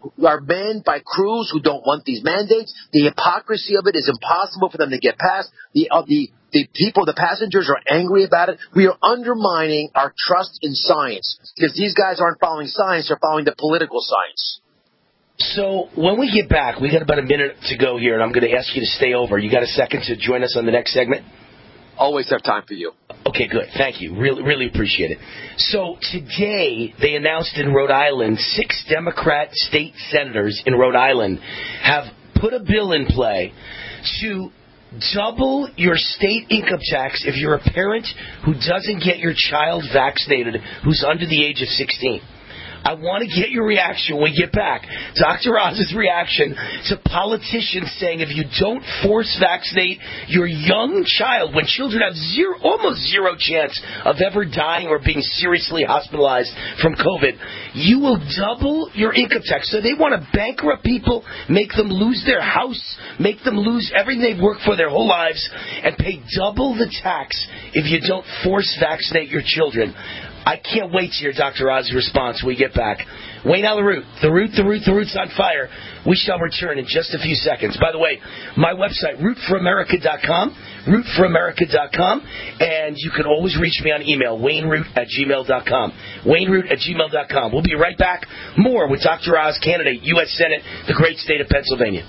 are manned by crews who don't want these mandates. The hypocrisy of it is impossible for them to get past. The, uh, the, the people, the passengers are angry about it. We are undermining our trust in science because these guys aren't following science, they're following the political science. So when we get back, we got about a minute to go here, and I'm going to ask you to stay over. You got a second to join us on the next segment? Always have time for you. Okay, good. Thank you. Really, really appreciate it. So today they announced in Rhode Island, six Democrat state senators in Rhode Island have put a bill in play to double your state income tax if you're a parent who doesn't get your child vaccinated who's under the age of sixteen. I want to get your reaction when we get back. Doctor Oz's reaction to politicians saying if you don't force vaccinate your young child, when children have zero, almost zero chance of ever dying or being seriously hospitalized from COVID, you will double your income tax. So they want to bankrupt people, make them lose their house, make them lose everything they've worked for their whole lives, and pay double the tax if you don't force vaccinate your children. I can't wait to hear Doctor Oz's response when we get back. Wayne Allyn Root, The Root, The Root, The Root's on fire. We shall return in just a few seconds. By the way, my website, root for america dot com, root for america dot com, and you can always reach me on email, wayne root at gmail dot com, wayne root at gmail dot com. We'll be right back. More with Doctor Oz, candidate, U S Senate, the great state of Pennsylvania.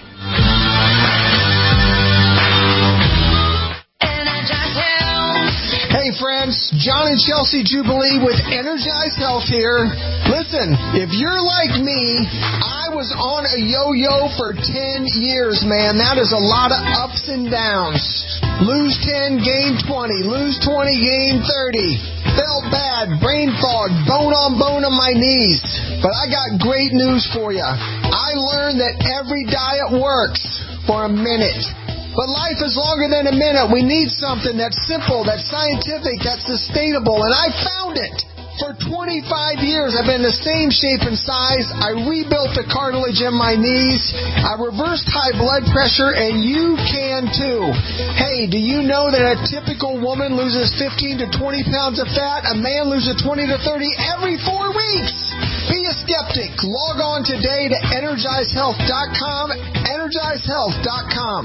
Hey friends, John and Chelsea Jubilee with Energize Health here. Listen, if you're like me, I was on a yo-yo for ten years, man. That is a lot of ups and downs. Lose ten, gain twenty. Lose twenty, gain thirty. Felt bad, brain fog, bone on bone on my knees. But I got great news for you. I learned that every diet works for a minute. But life is longer than a minute. We need something that's simple, that's scientific, that's sustainable, and I found it. For twenty-five years, I've been the same shape and size. I rebuilt the cartilage in my knees. I reversed high blood pressure, and you can too. Hey, do you know that a typical woman loses fifteen to twenty pounds of fat? A man loses twenty to thirty every four weeks. Be a skeptic. Log on today to energize health dot com, energize health dot com.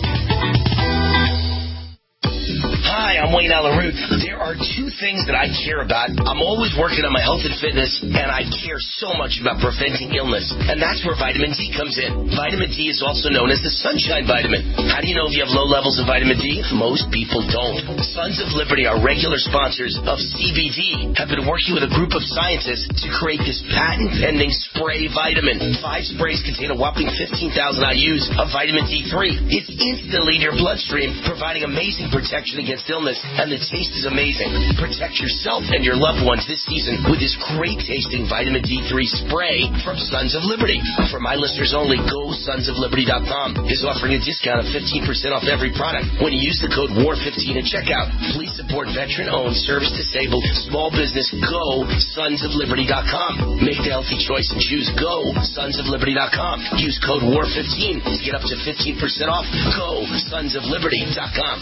Hi, I'm Wayne Allyn Root. There are two things that I care about. I'm always working on my health and fitness, and I care so much about preventing illness. And that's where vitamin D comes in. Vitamin D is also known as the sunshine vitamin. How do you know if you have low levels of vitamin D? Most people don't. Sons of Liberty, our regular sponsors of C B D, have been working with a group of scientists to create this patent-pending spray vitamin. Five sprays contain a whopping fifteen thousand I U's of vitamin D three. It's instantly in your bloodstream, providing amazing protection against illness, and the taste is amazing. Protect yourself and your loved ones this season with this great-tasting vitamin D three spray from Sons of Liberty. For my listeners only, go sons of liberty dot com is offering a discount of fifteen percent off every product when you use the code W A R fifteen at checkout. Please support veteran-owned, service-disabled, small business. Go sons of liberty dot com. Make the healthy choice and choose Go sons of liberty dot com. Use code W A R fifteen to get up to fifteen percent off. Go sons of liberty dot com.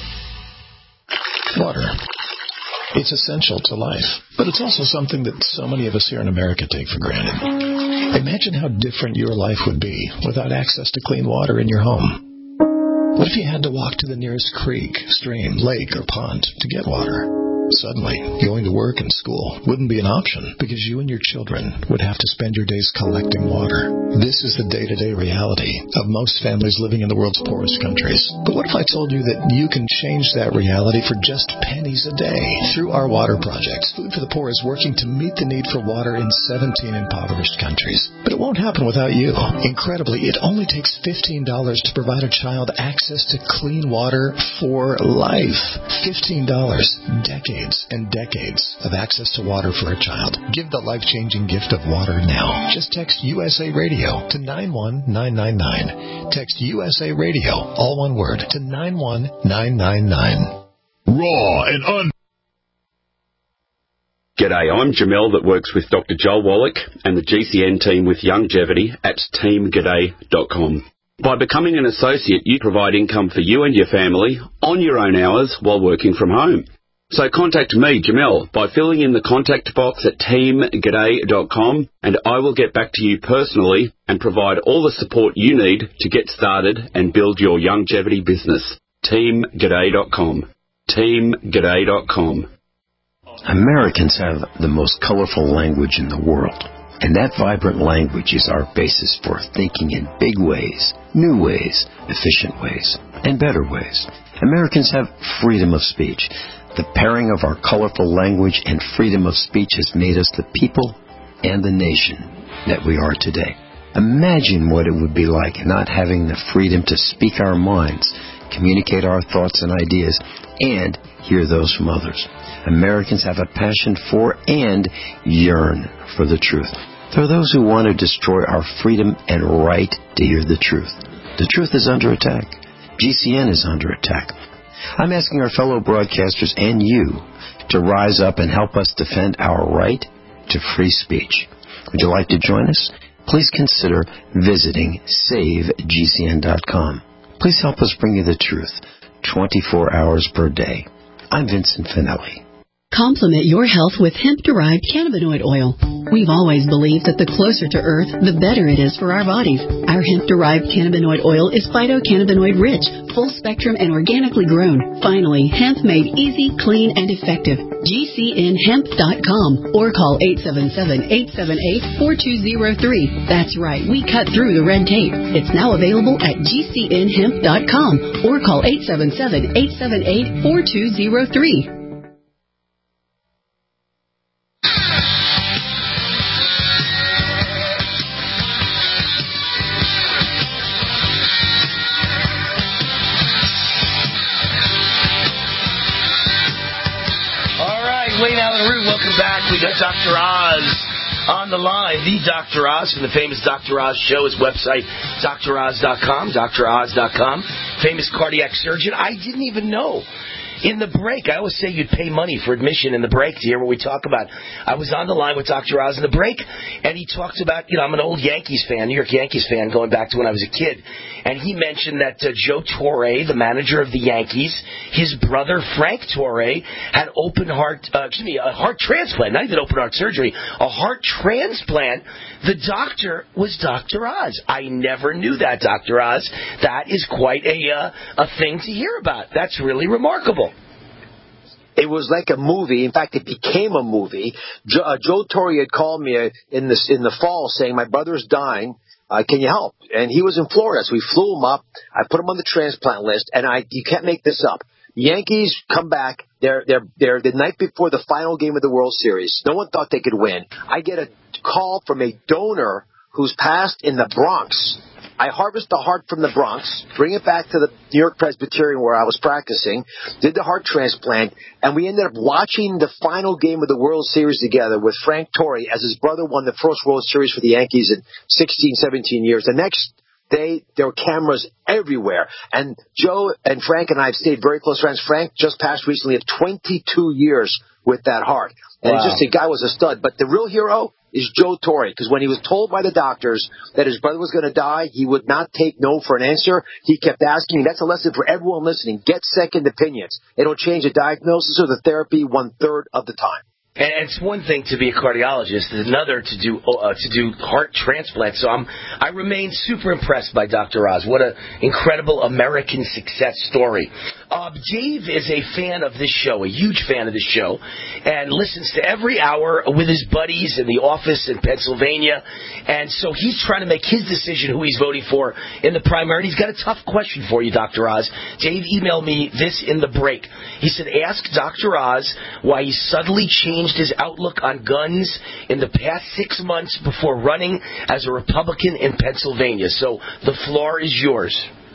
Water. It's essential to life, but it's also something that so many of us here in America take for granted. Imagine how different your life would be without access to clean water in your home. What if you had to walk to the nearest creek, stream, lake, or pond to get water? Suddenly, going to work and school wouldn't be an option because you and your children would have to spend your days collecting water. This is the day-to-day reality of most families living in the world's poorest countries. But what if I told you that you can change that reality for just pennies a day? Through our water project, Food for the Poor is working to meet the need for water in seventeen impoverished countries. But it won't happen without you. Incredibly, it only takes fifteen dollars to provide a child access to clean water for life. fifteen dollars. Decades and decades of access to water for a child. Give the life-changing gift of water now. Just text U S A Radio to nine one nine nine nine. Text U S A Radio, all one word, to nine one nine nine nine. Raw and un... G'day, I'm Jamel that works with Doctor Joel Wallach and the G C N team with Longevity at team g'day dot com. By becoming an associate, you provide income for you and your family on your own hours while working from home. So contact me, Jamel, by filling in the contact box at team g'day dot com, and I will get back to you personally and provide all the support you need to get started and build your longevity business. team g'day dot com. team g'day dot com. Americans have the most colorful language in the world, and that vibrant language is our basis for thinking in big ways, new ways, efficient ways, and better ways. Americans have freedom of speech. The pairing of our colorful language and freedom of speech has made us the people and the nation that we are today. Imagine what it would be like not having the freedom to speak our minds, communicate our thoughts and ideas, and hear those from others. Americans have a passion for and yearn for the truth. There are those who want to destroy our freedom and right to hear the truth. The truth is under attack. G C N is under attack. I'm asking our fellow broadcasters and you to rise up and help us defend our right to free speech. Would you like to join us? Please consider visiting save G C N dot com. Please help us bring you the truth twenty-four hours per day. I'm Vincent Finelli. Complement your health with hemp-derived cannabinoid oil. We've always believed that the closer to Earth, the better it is for our bodies. Our hemp-derived cannabinoid oil is phytocannabinoid-rich, full-spectrum, and organically grown. Finally, hemp made easy, clean, and effective. G C N hemp dot com or call eight seven seven, eight seven eight, four two zero three. That's right, we cut through the red tape. It's now available at G C N hemp dot com or call eight seven seven, eight seven eight, four two zero three. Wayne Allen Root, welcome back. We got Doctor Oz on the line. The Doctor Oz from the famous Doctor Oz show. His website, D R Oz dot com, D R Oz dot com. Famous cardiac surgeon. I didn't even know. In the break, I always say you'd pay money for admission in the break to hear what we talk about. I was on the line with Doctor Oz in the break, and he talked about, you know, I'm an old Yankees fan, New York Yankees fan, going back to when I was a kid. And he mentioned that uh, Joe Torre, the manager of the Yankees, his brother Frank Torre had open heart, uh, excuse me, a heart transplant, not even open heart surgery, a heart transplant. The doctor was Doctor Oz. I never knew that, Doctor Oz. That is quite a uh, a thing to hear about. That's really remarkable. It was like a movie. In fact, it became a movie. Joe, uh, Joe Torre had called me uh, in the in the fall saying, "My brother's dying. Uh, can you help?" And he was in Florida, so we flew him up. I put him on the transplant list, and I you can't make this up. Yankees come back. They're they're they're the night before the final game of the World Series. No one thought they could win. I get a call from a donor who's passed in the Bronx. I harvest the heart from the Bronx, bring it back to the New York Presbyterian where I was practicing, did the heart transplant, and we ended up watching the final game of the World Series together with Frank Torre as his brother won the first World Series for the Yankees in sixteen, seventeen years. The next day, there were cameras everywhere. And Joe and Frank and I have stayed very close friends. Frank just passed recently of twenty-two years with that heart. And wow. Just the guy was a stud. But the real hero is Joe Torre, because when he was told by the doctors that his brother was going to die, he would not take no for an answer. He kept asking. That's a lesson for everyone listening. Get second opinions. It'll change the diagnosis or the therapy one-third of the time. And it's one thing to be a cardiologist, it's another to do uh, to do heart transplants. So I'm I remain super impressed by Doctor Oz. What an incredible American success story. Uh, Dave is a fan of this show, a huge fan of this show, and listens to every hour with his buddies in the office in Pennsylvania. And so he's trying to make his decision who he's voting for in the primary. And he's got a tough question for you, Doctor Oz. Dave emailed me this in the break. He said, ask Doctor Oz why he suddenly changed his outlook on guns in the past six months before running as a Republican in Pennsylvania. So the floor is yours.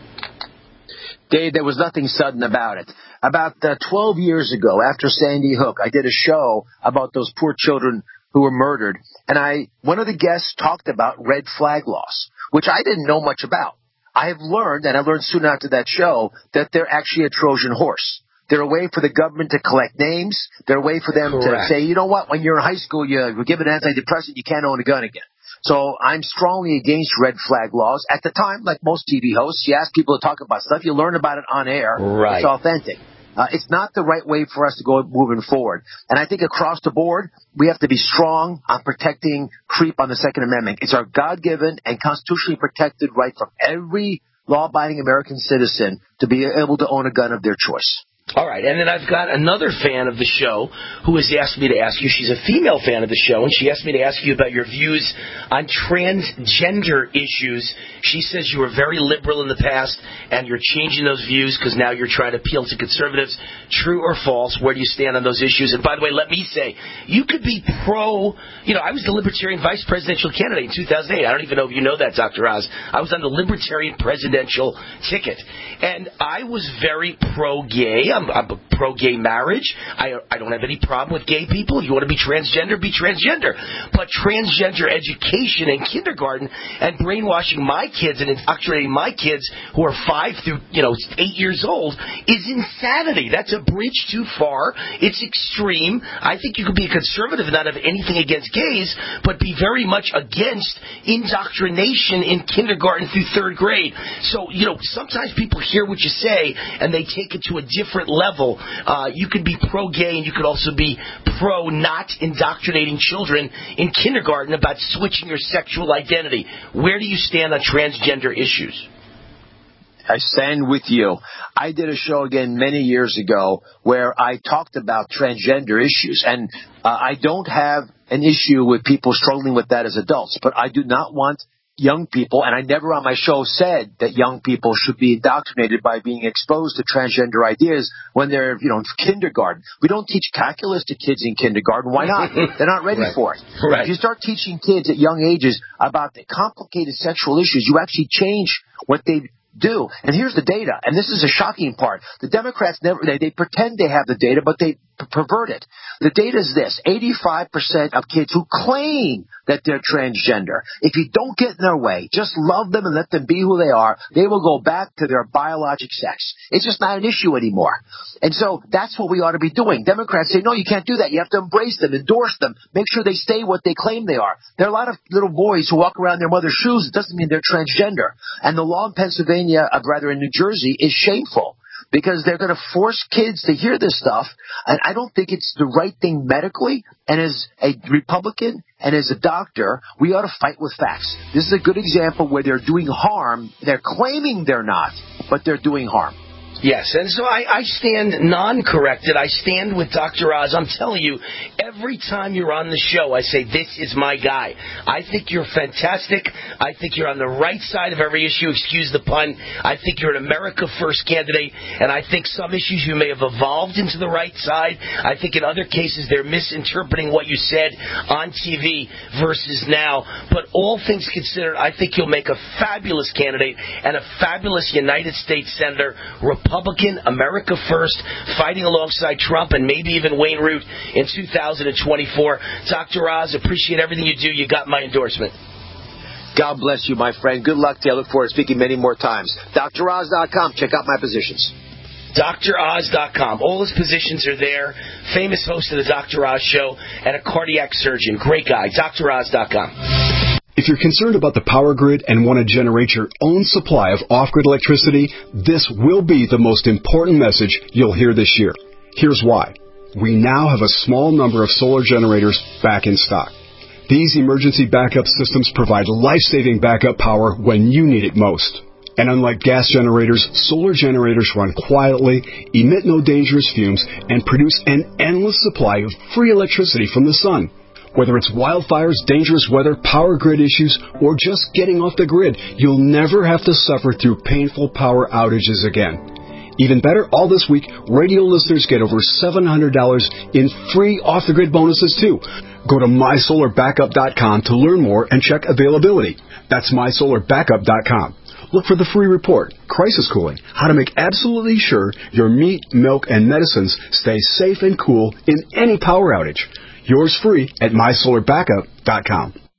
Dave, there was nothing sudden about it. About uh, twelve years ago, after Sandy Hook, I did a show about those poor children who were murdered, and I one of the guests talked about red flag laws, which I didn't know much about. I have learned, and I learned soon after that show, that they're actually a Trojan horse. They're a way for the government to collect names. They're a way for them Correct. to say, you know what, when you're in high school, you were given an antidepressant, you can't own a gun again. So I'm strongly against red flag laws. At the time, like most T V hosts, you ask people to talk about stuff, you learn about it on air. Right. It's authentic. Uh, it's not the right way for us to go moving forward. And I think across the board, we have to be strong on protecting creep on the Second Amendment. It's our God-given and constitutionally protected right from every law-abiding American citizen to be able to own a gun of their choice. All right, and then I've got another fan of the show who has asked me to ask you. She's a female fan of the show, and she asked me to ask you about your views on transgender issues. She says you were very liberal in the past, and you're changing those views because now you're trying to appeal to conservatives. True or false? Where do you stand on those issues? And by the way, let me say, you could be pro, you know, I was the Libertarian vice presidential candidate in two thousand eight. I don't even know if you know that, Doctor Oz. I was on the Libertarian presidential ticket, and I was very pro-gay. I'm, I'm pro-gay marriage. I, I don't have any problem with gay people. If you want to be transgender, be transgender. But transgender education in kindergarten and brainwashing my kids and indoctrinating my kids who are five through, you know, eight years old is insanity. That's a bridge too far. It's extreme. I think you could be a conservative and not have anything against gays, but be very much against indoctrination in kindergarten through third grade. So, you know, sometimes people hear what you say and they take it to a different level. Uh, you could be pro-gay and you could also be pro not indoctrinating children in kindergarten about switching your sexual identity. Where do you stand on transgender issues? I stand with you. I did a show again many years ago where I talked about transgender issues, and uh, I don't have an issue with people struggling with that as adults, but I do not want young people, and I never on my show said that young people should be indoctrinated by being exposed to transgender ideas when they're, you know, in kindergarten. We don't teach calculus to kids in kindergarten. Why not? They're not ready right. for it. Right. If you start teaching kids at young ages about the complicated sexual issues, you actually change what they do. And here's the data, and this is a shocking part. The Democrats never, they, they pretend they have the data, but they pervert it. The data is this: eighty-five percent of kids who claim that they're transgender, if you don't get in their way, just love them and let them be who they are, they will go back to their biologic sex. It's just not an issue anymore. And so that's what we ought to be doing. Democrats say, no, you can't do that. You have to embrace them, endorse them, make sure they stay what they claim they are. There are a lot of little boys who walk around in their mother's shoes. It doesn't mean they're transgender. And the law in Pennsylvania, uh, rather in New Jersey, is shameful, because they're going to force kids to hear this stuff, and I don't think it's the right thing medically. And as a Republican and as a doctor, we ought to fight with facts. This is a good example where they're doing harm. They're claiming they're not, but they're doing harm. Yes, and so I, I stand non-corrected. I stand with Doctor Oz. I'm telling you, every time you're on the show, I say, this is my guy. I think you're fantastic. I think you're on the right side of every issue, excuse the pun. I think you're an America First candidate, and I think some issues you may have evolved into the right side. I think in other cases they're misinterpreting what you said on T V versus now. But all things considered, I think you'll make a fabulous candidate and a fabulous United States Senator, Republican, America First, fighting alongside Trump and maybe even Wayne Root in two thousand twenty-four. Doctor Oz, appreciate everything you do. You got my endorsement. God bless you, my friend. Good luck to you. I look forward to speaking many more times. D R Oz dot com. Check out my positions. D R Oz dot com. All his positions are there. Famous host of the Doctor Oz Show and a cardiac surgeon. Great guy. D R Oz dot com. If you're concerned about the power grid and want to generate your own supply of off-grid electricity, this will be the most important message you'll hear this year. Here's why. We now have a small number of solar generators back in stock. These emergency backup systems provide life-saving backup power when you need it most. And unlike gas generators, solar generators run quietly, emit no dangerous fumes, and produce an endless supply of free electricity from the sun. Whether it's wildfires, dangerous weather, power grid issues, or just getting off the grid, you'll never have to suffer through painful power outages again. Even better, all this week, radio listeners get over seven hundred dollars in free off-the-grid bonuses, too. Go to my solar backup dot com to learn more and check availability. That's my solar backup dot com. Look for the free report, Crisis Cooling, how to make absolutely sure your meat, milk, and medicines stay safe and cool in any power outage. Yours free at my solar backup dot com.